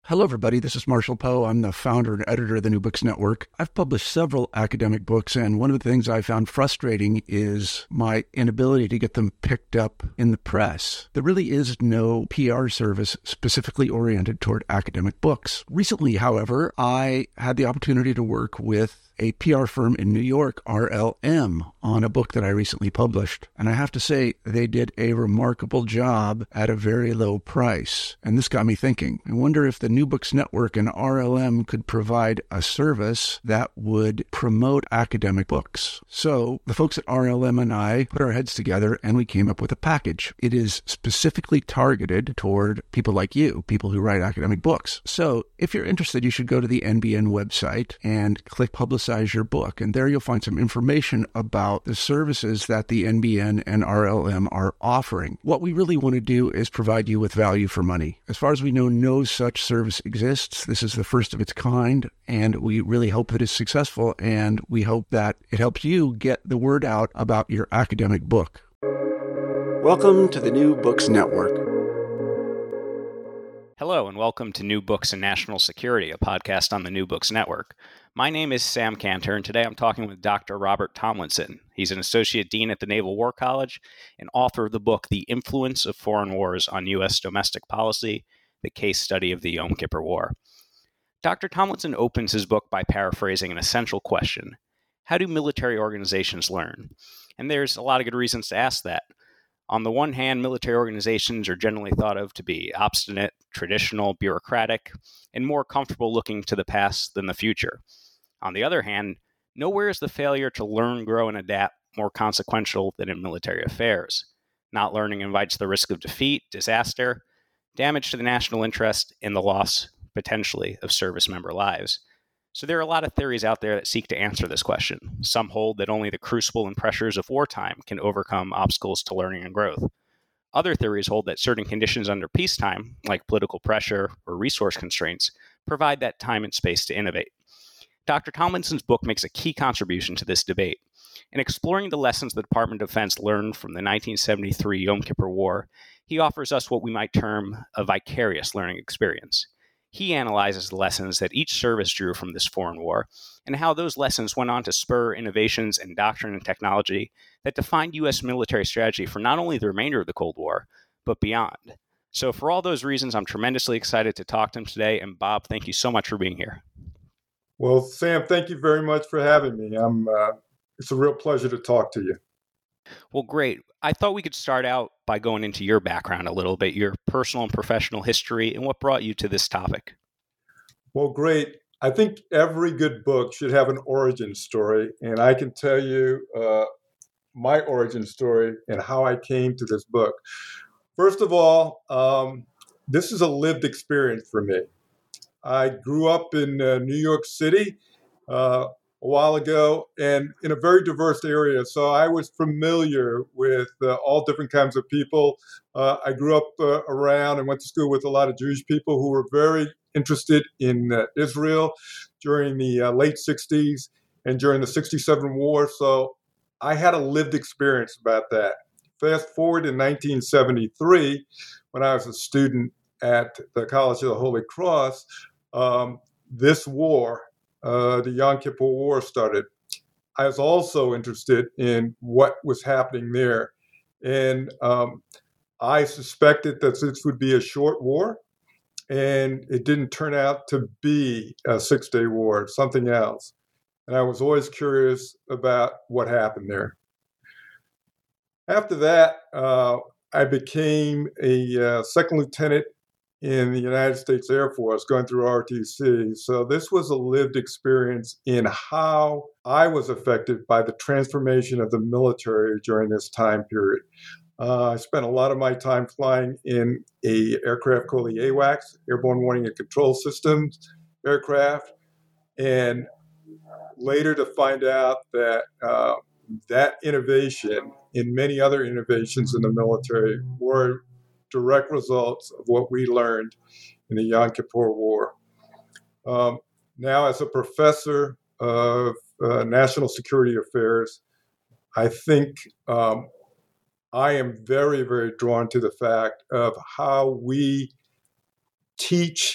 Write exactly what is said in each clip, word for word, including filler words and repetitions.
Hello, everybody. This is Marshall Poe. I'm the founder and editor of the New Books Network. I've published several academic books, and one of the things I found frustrating is my inability to get them picked up in the press. There really is no P R service specifically oriented toward academic books. Recently, however, I had the opportunity to work with a P R firm in New York, R L M, on a book that I recently published. And I have to say, they did a remarkable job at a very low price. And this got me thinking. I wonder if the New Books Network and R L M could provide a service that would promote academic books. So the folks at R L M and I put our heads together and we came up with a package. It is specifically targeted toward people like you, people who write academic books. So if you're interested, you should go to the N B N website and click Publicize your book. And there you'll find some information about the services that the N B N and R L M are offering. What we really want to do is provide you with value for money. As far as we know, no such service exists. This is the first of its kind, and we really hope that it's successful, and we hope that it helps you get the word out about your academic book. Welcome to the New Books Network. Hello, and welcome to New Books and National Security, a podcast on the New Books Network. My name is Sam Cantor, and today I'm talking with Doctor Robert Tomlinson. He's an associate dean at the Naval War College and author of the book, The Influence of Foreign Wars on U S Domestic Policy, the Case Study of the Yom Kippur War. Doctor Tomlinson opens his book by paraphrasing an essential question: how do military organizations learn? And there's a lot of good reasons to ask that. On the one hand, military organizations are generally thought of to be obstinate, traditional, bureaucratic, and more comfortable looking to the past than the future. On the other hand, nowhere is the failure to learn, grow, and adapt more consequential than in military affairs. Not learning invites the risk of defeat, disaster, damage to the national interest, and the loss, potentially, of service member lives. So there are a lot of theories out there that seek to answer this question. Some hold that only the crucible and pressures of wartime can overcome obstacles to learning and growth. Other theories hold that certain conditions under peacetime, like political pressure or resource constraints, provide that time and space to innovate. Doctor Tomlinson's book makes a key contribution to this debate. In exploring the lessons the Department of Defense learned from the nineteen seventy-three Yom Kippur War, he offers us what we might term a vicarious learning experience. He analyzes the lessons that each service drew from this foreign war and how those lessons went on to spur innovations in doctrine and technology that defined U S military strategy for not only the remainder of the Cold War, but beyond. So for all those reasons, I'm tremendously excited to talk to him today. And Bob, thank you so much for being here. Well, Sam, thank you very much for having me. I'm, uh, it's a real pleasure to talk to you. Well, great. I thought we could start out by going into your background a little bit, your personal and professional history, and what brought you to this topic. Well, great. I think every good book should have an origin story, and I can tell you uh, my origin story and how I came to this book. First of all, um, this is a lived experience for me. I grew up in uh, New York City uh, a while ago, and in a very diverse area. So I was familiar with uh, all different kinds of people. Uh, I grew up uh, around and went to school with a lot of Jewish people who were very interested in uh, Israel during the uh, late sixties and during the sixty-seven war. So I had a lived experience about that. Fast forward in nineteen seventy-three, when I was a student at the College of the Holy Cross, um, this war, Uh, the Yom Kippur War started. I was also interested in what was happening there. And um, I suspected that this would be a short war, and it didn't turn out to be a six-day war, something else. And I was always curious about what happened there. After that, uh, I became a uh, second lieutenant in the United States Air Force, going through R T C. So this was a lived experience in how I was affected by the transformation of the military during this time period. Uh, I spent a lot of my time flying in a aircraft called the AWACS, Airborne Warning and Control Systems aircraft, and later to find out that uh, that innovation and many other innovations in the military were direct results of what we learned in the Yom Kippur War. Um, now, as a professor of uh, national security affairs, I think um, I am very, very drawn to the fact of how we teach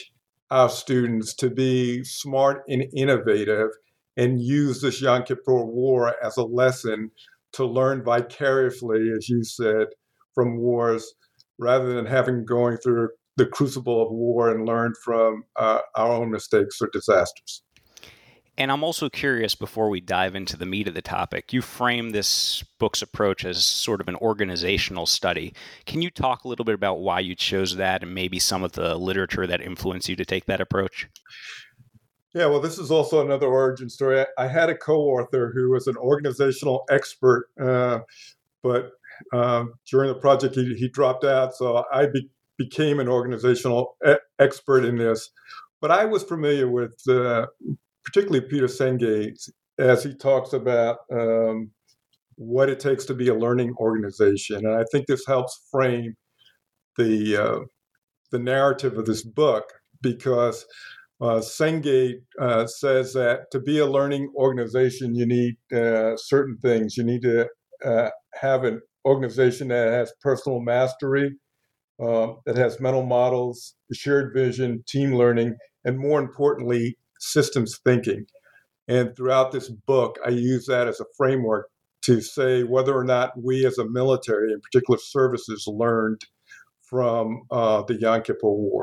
our students to be smart and innovative and use this Yom Kippur War as a lesson to learn vicariously, as you said, from wars, rather than having going through the crucible of war and learn from uh, our own mistakes or disasters. And I'm also curious, before we dive into the meat of the topic, you frame this book's approach as sort of an organizational study. Can you talk a little bit about why you chose that and maybe some of the literature that influenced you to take that approach? Yeah, well, this is also another origin story. I, I had a co-author who was an organizational expert, uh, but um, during the project, he, he dropped out. So I be, became an organizational e- expert in this. But I was familiar with uh, particularly Peter Senge, as he talks about um, what it takes to be a learning organization. And I think this helps frame the uh, the narrative of this book, because uh, Senge uh, says that to be a learning organization, you need uh, certain things. You need to uh, have an organization that has personal mastery, uh, that has mental models, shared vision, team learning, and more importantly, systems thinking. And throughout this book, I use that as a framework to say whether or not we as a military, in particular services, learned from uh, the Yom Kippur War.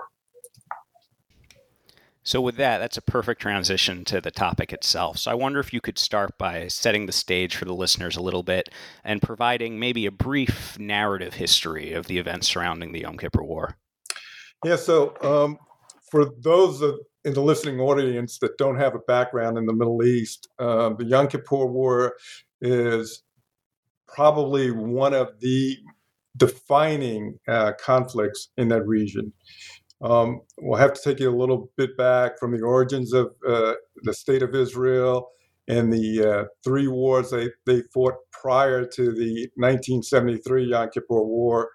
So with that, that's a perfect transition to the topic itself. So I wonder if you could start by setting the stage for the listeners a little bit and providing maybe a brief narrative history of the events surrounding the Yom Kippur War. Yeah, so um, for those of, in the listening audience that don't have a background in the Middle East, um, the Yom Kippur War is probably one of the defining uh, conflicts in that region. Um, we'll have to take you a little bit back from the origins of uh, the State of Israel and the uh, three wars they, they fought prior to the nineteen seventy-three Yom Kippur War.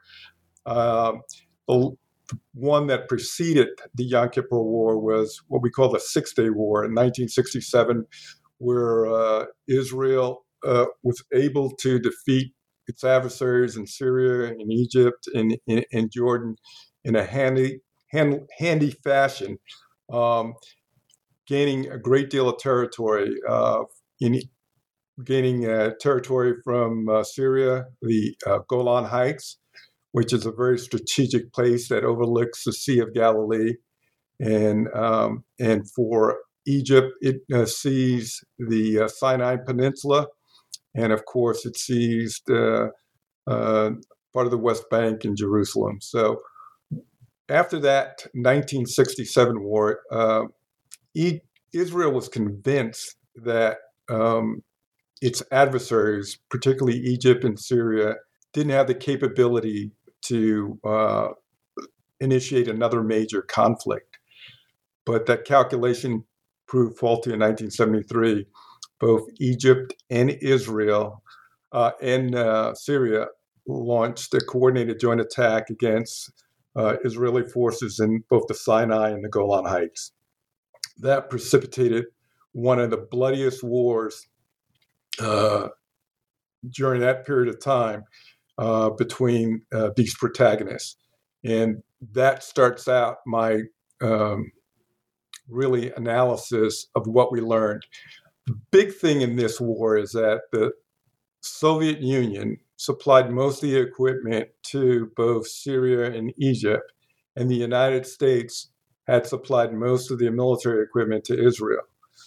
Um, the one that preceded the Yom Kippur War was what we call the Six-Day War in nineteen sixty-seven, where uh, Israel uh, was able to defeat its adversaries in Syria, in Egypt, in, in, in Jordan in a handy Hand, handy fashion, um, gaining a great deal of territory, uh, in, gaining uh, territory from uh, Syria, the uh, Golan Heights, which is a very strategic place that overlooks the Sea of Galilee. And, um, and for Egypt, it uh, sees the uh, Sinai Peninsula. And of course, it sees the, uh, part of the West Bank in Jerusalem. So after that nineteen sixty-seven war, uh, e- Israel was convinced that um, its adversaries, particularly Egypt and Syria, didn't have the capability to uh, initiate another major conflict. But that calculation proved faulty in nineteen seventy-three. Both Egypt and Israel uh, and uh, Syria launched a coordinated joint attack against Uh, Israeli forces in both the Sinai and the Golan Heights. That precipitated one of the bloodiest wars uh, during that period of time uh, between uh, these protagonists. And that starts out my um, really analysis of what we learned. The big thing in this war is that the Soviet Union supplied most of the equipment to both Syria and Egypt, and the United States had supplied most of the military equipment to Israel.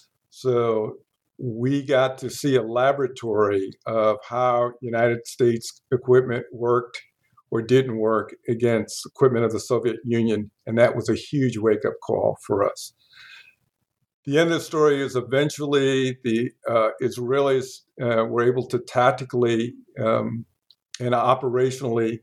So we got to see a laboratory of how United States equipment worked or didn't work against equipment of the Soviet Union, and that was a huge wake-up call for us. The end of the story is eventually the uh, Israelis uh, were able to tactically um, and operationally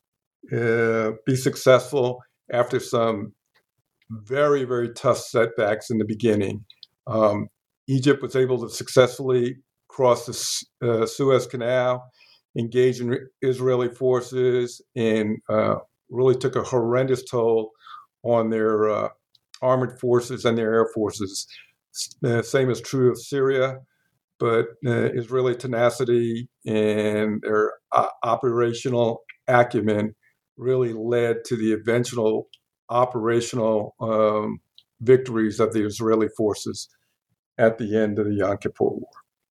uh, be successful after some very, very tough setbacks in the beginning. Um, Egypt was able to successfully cross the uh, Suez Canal, engage in Israeli forces, and uh, really took a horrendous toll on their uh, armored forces and their air forces. The uh, same is true of Syria, but uh, Israeli tenacity and their uh, operational acumen really led to the eventual operational um, victories of the Israeli forces at the end of the Yom Kippur War.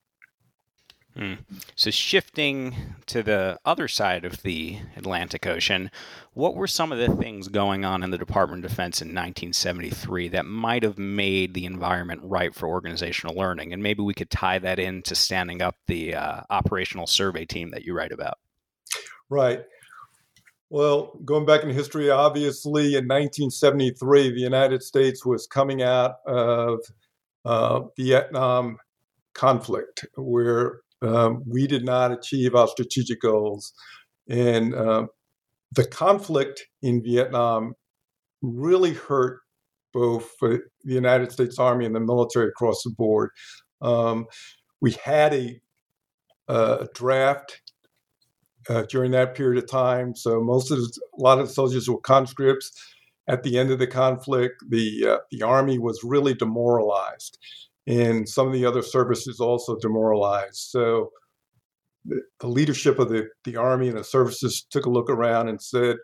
Hmm. So shifting to the other side of the Atlantic Ocean, what were some of the things going on in the Department of Defense in nineteen seventy-three that might have made the environment ripe for organizational learning? And maybe we could tie that into standing up the uh, operational survey team that you write about. Right. Well, going back in history, obviously in nineteen seventy-three, the United States was coming out of uh, Vietnam conflict, where um, we did not achieve our strategic goals. And uh, the conflict in Vietnam really hurt both uh, the United States Army and the military across the board. Um, we had a, a draft Uh, during that period of time. So most of the, a lot of the soldiers were conscripts. At the end of the conflict, the uh, the Army was really demoralized, and some of the other services also demoralized. So the, the leadership of the, the Army and the services took a look around and said,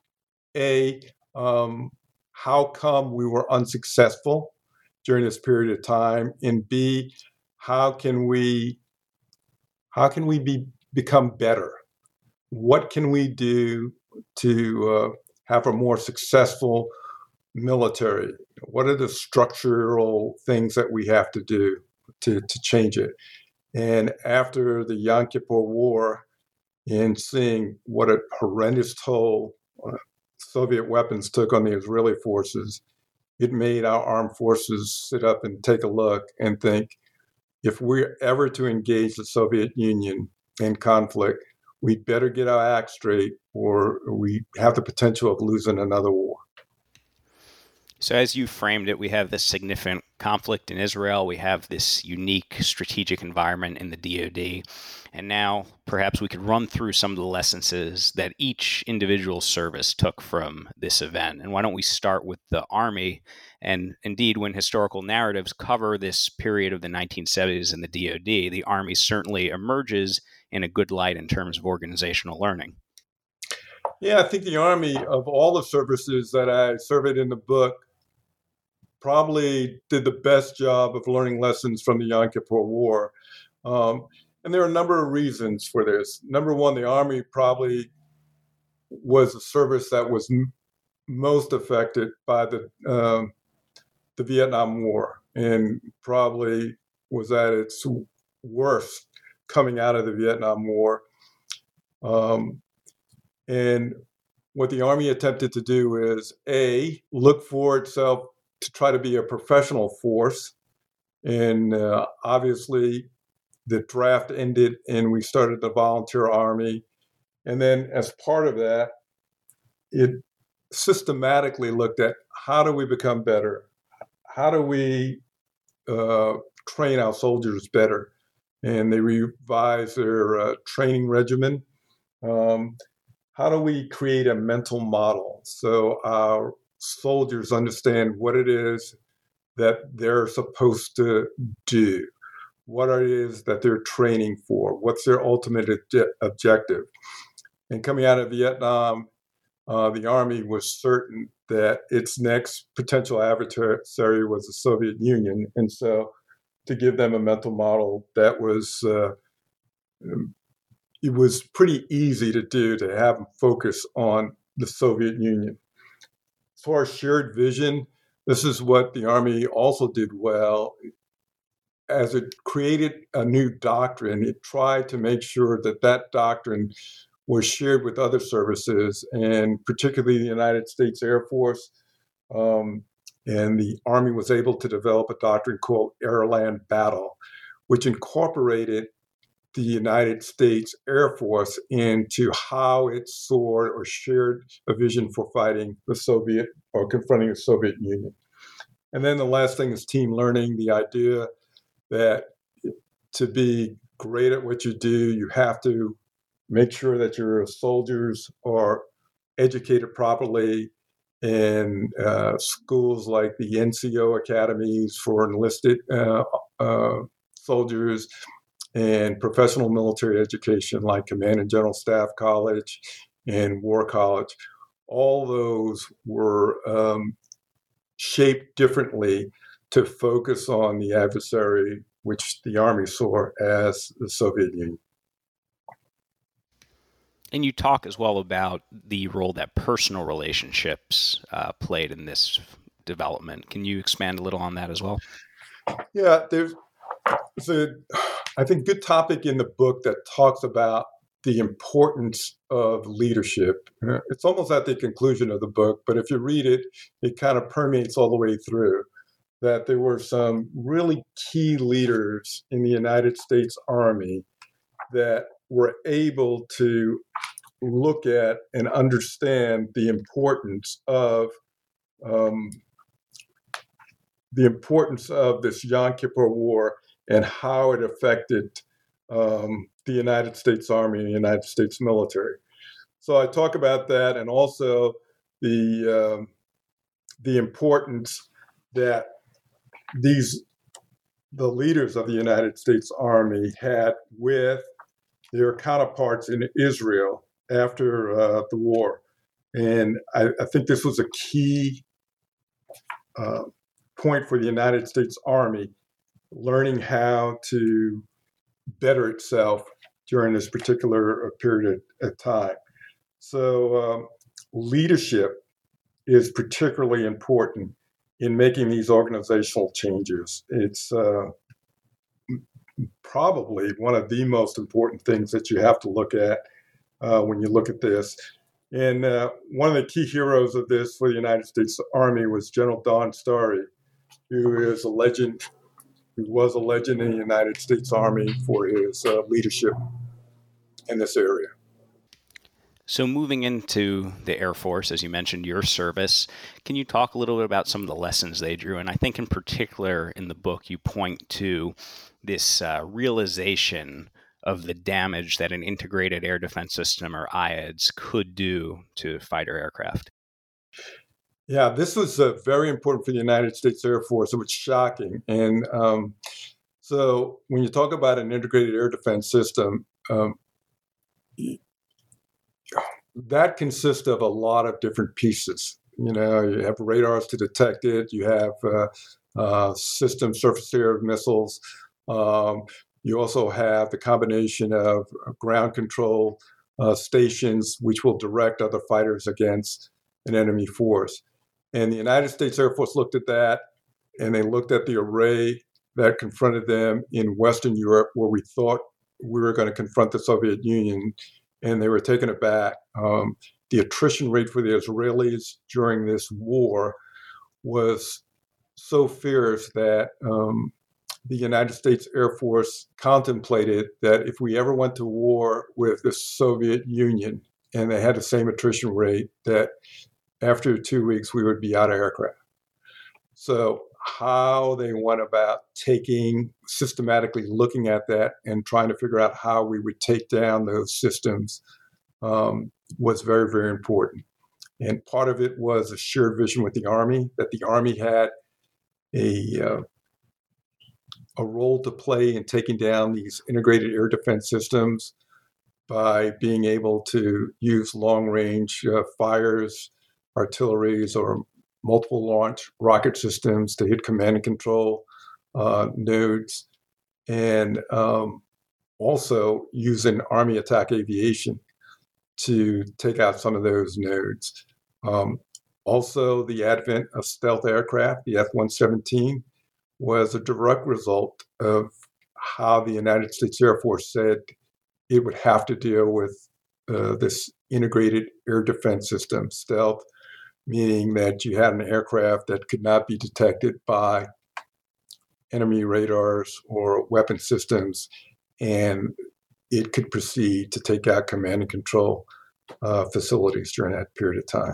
A, um, how come we were unsuccessful during this period of time? And B, how can we how can we be become better? What can we do to uh, have a more successful military? What are the structural things that we have to do to, to change it? And after the Yom Kippur War, and seeing what a horrendous toll uh, Soviet weapons took on the Israeli forces, it made our armed forces sit up and take a look and think, if we're ever to engage the Soviet Union in conflict, we'd better get our act straight, or we have the potential of losing another war. So as you framed it, we have this significant conflict in Israel. We have this unique strategic environment in the D O D. And now perhaps we could run through some of the lessons that each individual service took from this event. And why don't we start with the Army? And indeed, when historical narratives cover this period of the nineteen seventies in the D O D, the Army certainly emerges in a good light in terms of organizational learning. Yeah, I think the Army, of all the services that I surveyed in the book, probably did the best job of learning lessons from the Yom Kippur War. Um, and there are a number of reasons for this. Number one, the Army probably was a service that was m- most affected by the um, the Vietnam War, and probably was at its worst coming out of the Vietnam War. Um, and what the Army attempted to do is, A, look for itself to try to be a professional force. And uh, obviously, the draft ended and we started the volunteer Army. And then as part of that, it systematically looked at, how do we become better? How do we uh, train our soldiers better? And they revised their uh, training regimen. Um, how do we create a mental model so our soldiers understand what it is that they're supposed to do, what it is that they're training for, what's their ultimate obje- objective? And coming out of Vietnam, uh, the Army was certain that its next potential adversary was the Soviet Union. And so to give them a mental model that was, uh, it was pretty easy to do, to have them focus on the Soviet Union. As far as shared vision, this is what the Army also did well. As it created a new doctrine, it tried to make sure that that doctrine was shared with other services, and particularly the United States Air Force. Um, and the Army was able to develop a doctrine called Air-Land Battle, which incorporated the United States Air Force into how it saw or shared a vision for fighting the Soviet or confronting the Soviet Union. And then the last thing is team learning, the idea that to be great at what you do, you have to make sure that your soldiers are educated properly in uh, schools like the N C O academies for enlisted uh, uh, soldiers, and professional military education like Command and General Staff College and War College. All those were um, shaped differently to focus on the adversary, which the Army saw as the Soviet Union. And you talk as well about the role that personal relationships uh, played in this development. Can you expand a little on that as well? Yeah, there's, there's a, I think, good topic in the book that talks about the importance of leadership. It's almost at the conclusion of the book, but if you read it, it kind of permeates all the way through, that there were some really key leaders in the United States Army that were able to look at and understand the importance of um, the importance of this Yom Kippur War and how it affected um, the United States Army and the United States military. So I talk about that, and also the um, the importance that these the leaders of the United States Army had with their counterparts in Israel after uh, the war. And I, I think this was a key uh, point for the United States Army, learning how to better itself during this particular period of time. So um, leadership is particularly important in making these organizational changes. It's uh, probably one of the most important things that you have to look at uh, when you look at this. And uh, one of the key heroes of this for the United States Army was General Don Starry, who is a legend, who was a legend in the United States Army for his uh, leadership in this area. So moving into the Air Force, as you mentioned, your service, can you talk a little bit about some of the lessons they drew? And I think in particular in the book, you point to this uh, realization of the damage that an integrated air defense system, or I A D S, could do to fighter aircraft. Yeah, this was uh, very important for the United States Air Force. It was shocking. And um, so when you talk about an integrated air defense system, um, that consists of a lot of different pieces. You know, you have radars to detect it. You have uh, uh, system surface-to-air missiles. Um, you also have the combination of ground control uh, stations, which will direct other fighters against an enemy force. And the United States Air Force looked at that, and they looked at the array that confronted them in Western Europe, where we thought we were going to confront the Soviet Union, and they were taken aback. Um, the attrition rate for the Israelis during this war was so fierce that um, the United States Air Force contemplated that if we ever went to war with the Soviet Union and they had the same attrition rate, that after two weeks we would be out of aircraft. So how they went about taking, systematically looking at that and trying to figure out how we would take down those systems um, was very, very important. And part of it was a shared vision with the Army, that the Army had a, uh, a role to play in taking down these integrated air defense systems by being able to use long-range uh, fires, artilleries, or multiple launch rocket systems to hit command and control uh, nodes, and um, also using Army attack aviation to take out some of those nodes. Um, also, the advent of stealth aircraft, the F one seventeen, was a direct result of how the United States Air Force said it would have to deal with uh, this integrated air defense system, stealth, meaning that you had an aircraft that could not be detected by enemy radars or weapon systems, and it could proceed to take out command and control uh, facilities during that period of time.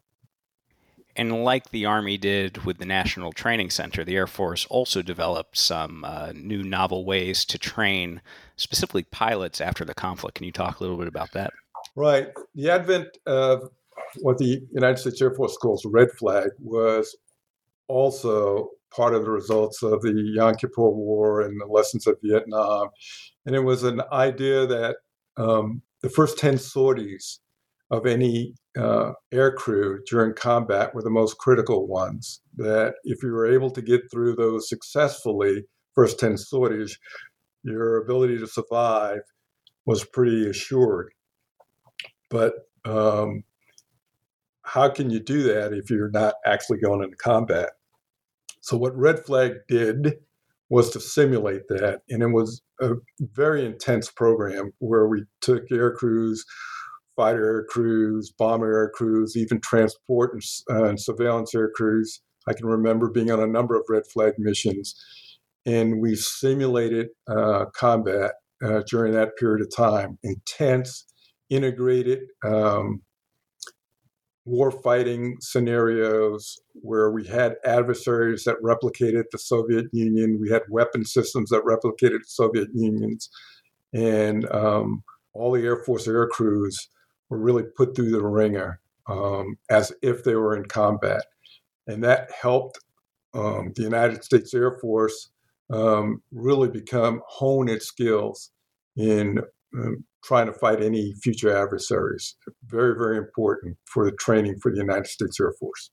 And like the Army did with the National Training Center, the Air Force also developed some uh, new novel ways to train specifically pilots after the conflict. Can you talk a little bit about that? Right. The advent of what the United States Air Force calls red flag was also part of the results of the Yom Kippur War and the lessons of Vietnam. And it was an idea that um, the first ten sorties of any uh, air crew during combat were the most critical ones. That if you were able to get through those successfully, first ten sorties, your ability to survive was pretty assured. But um, how can you do that if you're not actually going into combat? So what Red Flag did was to simulate that. And it was a very intense program where we took air crews, fighter air crews, bomber air crews, even transport and, uh, and surveillance air crews. I can remember being on a number of Red Flag missions. And we simulated uh, combat uh, during that period of time. Intense, integrated um, war-fighting scenarios where we had adversaries that replicated the Soviet Union. We had weapon systems that replicated the Soviet Unions. And um, all the Air Force air crews were really put through the ringer um, as if they were in combat. And that helped um, the United States Air Force um, really become, hone its skills in um, trying to fight any future adversaries. Very, very important for the training for the United States Air Force.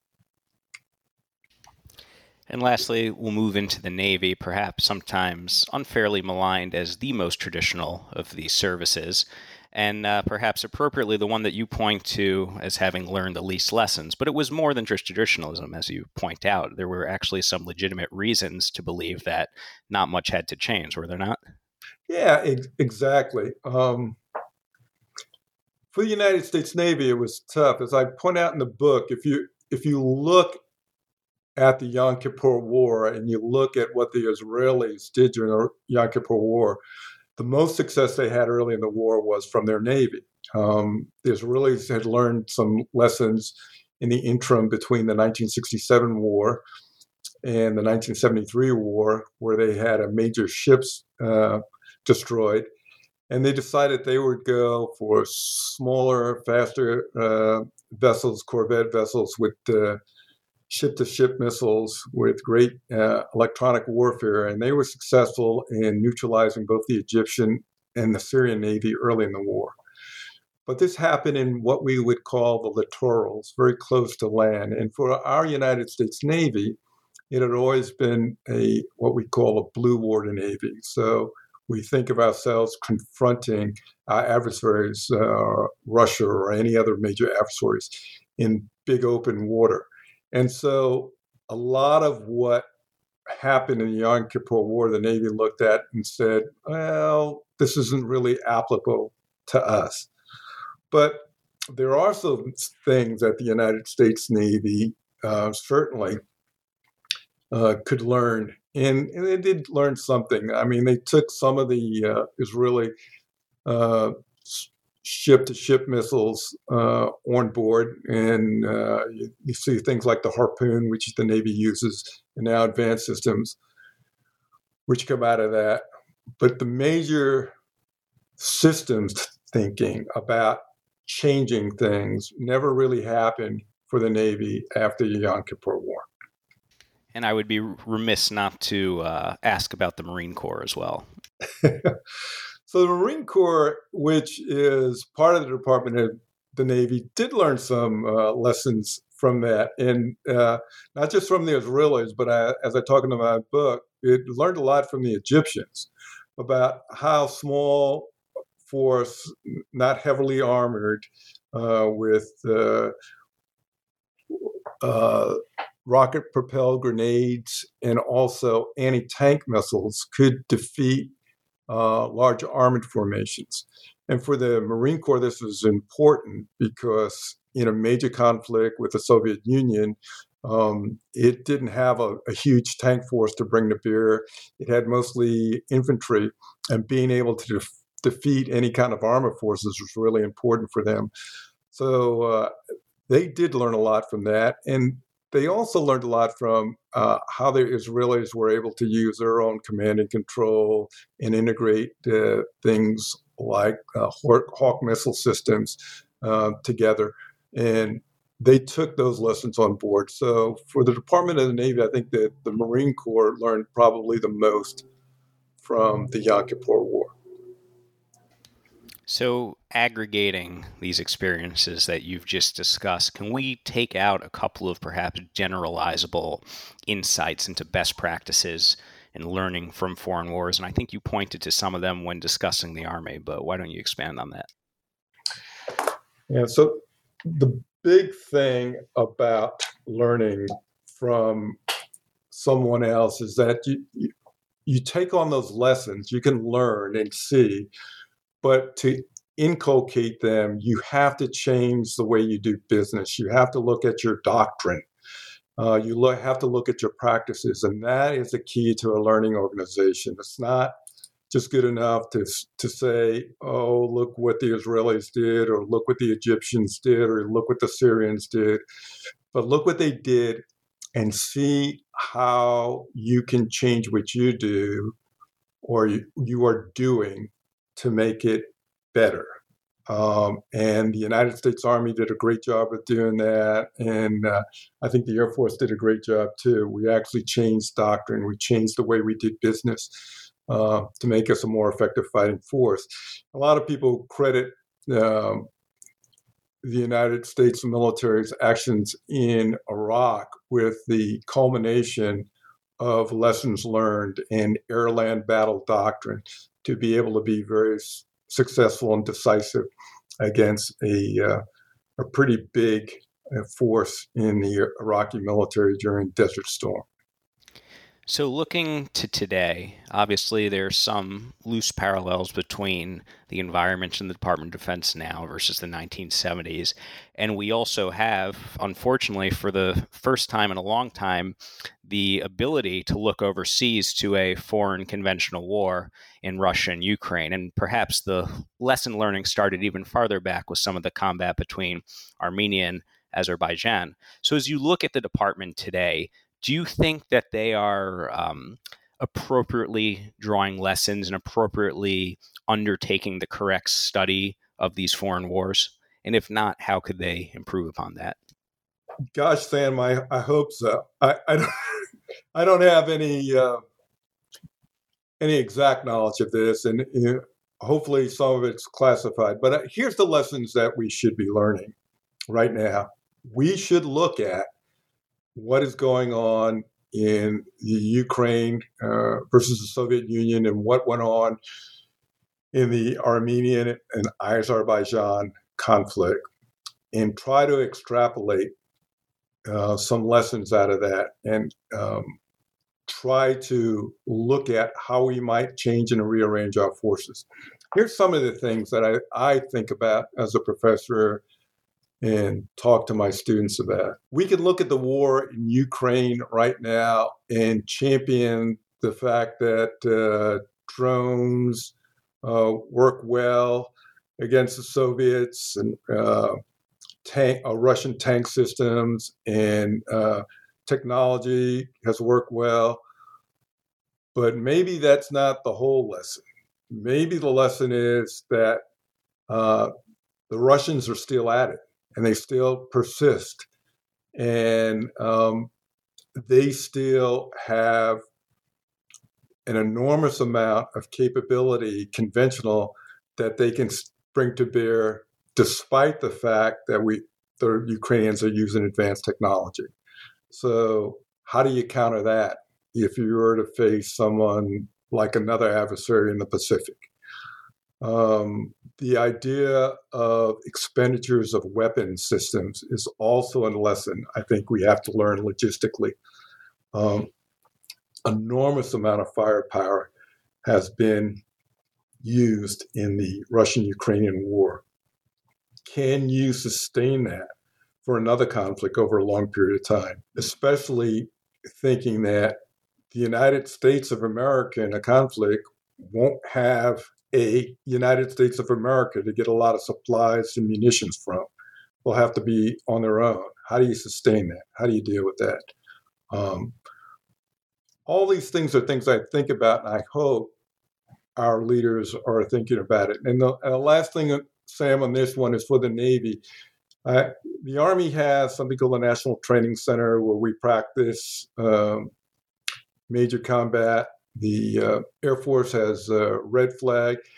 And lastly, we'll move into the Navy, perhaps sometimes unfairly maligned as the most traditional of these services, and uh, perhaps appropriately the one that you point to as having learned the least lessons. But it was more than just traditionalism, as you point out. There were actually some legitimate reasons to believe that not much had to change, were there not? Yeah, ex- exactly. Um, for the United States Navy, it was tough. As I point out in the book, if you if you look at the Yom Kippur War and you look at what the Israelis did during the Yom Kippur War, the most success they had early in the war was from their Navy. Um, the Israelis had learned some lessons in the interim between the nineteen sixty-seven war and the nineteen seventy-three war, where they had a major ships uh, destroyed. And they decided they would go for smaller, faster uh, vessels, corvette vessels with uh, ship-to-ship missiles with great uh, electronic warfare. And they were successful in neutralizing both the Egyptian and the Syrian Navy early in the war. But this happened in what we would call the littorals, very close to land. And for our United States Navy, it had always been a what we call a blue water Navy. So we think of ourselves confronting our adversaries, uh, Russia or any other major adversaries, in big open water. And so a lot of what happened in the Yom Kippur War, the Navy looked at and said, well, this isn't really applicable to us. But there are some things that the United States Navy uh, certainly uh, could learn. And, and they did learn something. I mean, they took some of the uh, Israeli uh, ship-to-ship missiles uh, on board, and uh, you, you see things like the Harpoon, which the Navy uses, and now advanced systems, which come out of that. But the major systems thinking about changing things never really happened for the Navy after the Yom Kippur War. And I would be remiss not to uh, ask about the Marine Corps as well. So the Marine Corps, which is part of the Department of the Navy, did learn some uh, lessons from that. And uh, not just from the Israelis, but I, as I talk in my book, it learned a lot from the Egyptians about how small force, not heavily armored, uh, with uh, uh, rocket-propelled grenades and also anti-tank missiles could defeat uh, large armored formations. And for the Marine Corps, this was important because in a major conflict with the Soviet Union, um, it didn't have a, a huge tank force to bring to bear. It had mostly infantry, and being able to def- defeat any kind of armor forces was really important for them. So uh, they did learn a lot from that. And they also learned a lot from uh, how the Israelis were able to use their own command and control and integrate uh, things like uh, Hawk missile systems uh, together. And they took those lessons on board. So for the Department of the Navy, I think that the Marine Corps learned probably the most from the Yom Kippur War. So, aggregating these experiences that you've just discussed, can we take out a couple of perhaps generalizable insights into best practices and learning from foreign wars? And I think you pointed to some of them when discussing the Army, but why don't you expand on that? Yeah, so the big thing about learning from someone else is that you, you, you take on those lessons, you can learn and see, but to inculcate them, you have to change the way you do business. You have to look at your doctrine. Uh, you look, have to look at your practices, and that is the key to a learning organization. It's not just good enough to to say, oh, look what the Israelis did, or look what the Egyptians did, or look what the Syrians did, but look what they did and see how you can change what you do or you, you are doing to make it better. Um, and the United States Army did a great job of doing that. And uh, I think the Air Force did a great job too. We actually changed doctrine. We changed the way we did business uh, to make us a more effective fighting force. A lot of people credit um, the United States military's actions in Iraq with the culmination of lessons learned in air-land battle doctrine to be able to be very successful and decisive against a, uh, a pretty big uh, force in the Iraqi military during Desert Storm. So looking to today, obviously there's some loose parallels between the environment in the Department of Defense now versus the nineteen seventies. And we also have, unfortunately, for the first time in a long time, the ability to look overseas to a foreign conventional war in Russia and Ukraine. And perhaps the lesson learning started even farther back with some of the combat between Armenia and Azerbaijan. So as you look at the department today, do you think that they are um, appropriately drawing lessons and appropriately undertaking the correct study of these foreign wars? And if not, how could they improve upon that? Gosh, Sam, I, I hope so. I, I, don't, I don't have any uh, any exact knowledge of this, and you know, hopefully some of it's classified. But uh, here's the lessons that we should be learning right now. We should look at what is going on in the Ukraine uh, versus the Soviet Union and what went on in the Armenian and Azerbaijan conflict and try to extrapolate uh, some lessons out of that and um, try to look at how we might change and rearrange our forces. Here's some of the things that I, I think about as a professor and talk to my students about. We can look at the war in Ukraine right now and champion the fact that uh, drones uh, work well against the Soviets and uh, tank, uh, Russian tank systems and uh, technology has worked well. But maybe that's not the whole lesson. Maybe the lesson is that uh, the Russians are still at it. And they still persist. And um, they still have an enormous amount of capability, conventional, that they can bring to bear, despite the fact that we, the Ukrainians are using advanced technology. So how do you counter that if you were to face someone like another adversary in the Pacific? Um, the idea of expenditures of weapon systems is also a lesson I think we have to learn logistically. Um, enormous amount of firepower has been used in the Russian-Ukrainian war. Can you sustain that for another conflict over a long period of time, especially thinking that the United States of America in a conflict won't have a United States of America to get a lot of supplies and munitions from. They'll have to be on their own. How do you sustain that? How do you deal with that? Um, all these things are things I think about, and I hope our leaders are thinking about it. And the, and the last thing, Sam, on this one is for the Navy. Uh, the Army has something called the National Training Center where we practice um, major combat. The uh, Air Force has uh, Red Flag.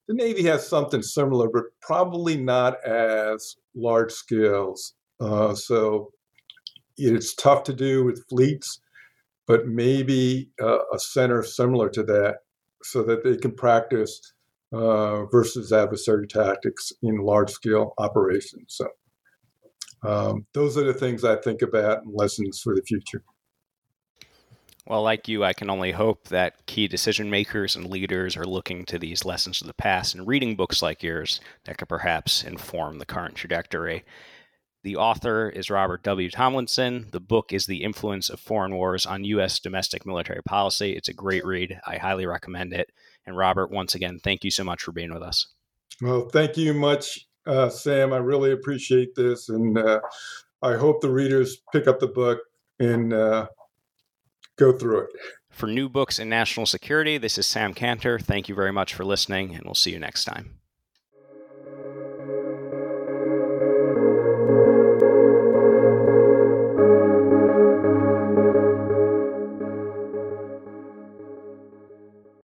the Navy has something similar, but probably not as large scales. Uh, so it's tough to do with fleets, but maybe uh, a center similar to that so that they can practice uh, versus adversary tactics in large scale operations. So um, those are the things I think about and lessons for the future. Well, like you, I can only hope that key decision makers and leaders are looking to these lessons of the past and reading books like yours that could perhaps inform the current trajectory. The author is Robert W. Tomlinson. The book is The Influence of Foreign Wars on U S Domestic Military Policy. It's a great read. I highly recommend it. And Robert, once again, thank you so much for being with us. Well, thank you much, uh, Sam. I really appreciate this. And uh, I hope the readers pick up the book and uh, go through it. For New Books in National Security, this is Sam Cantor. Thank you very much for listening, and we'll see you next time.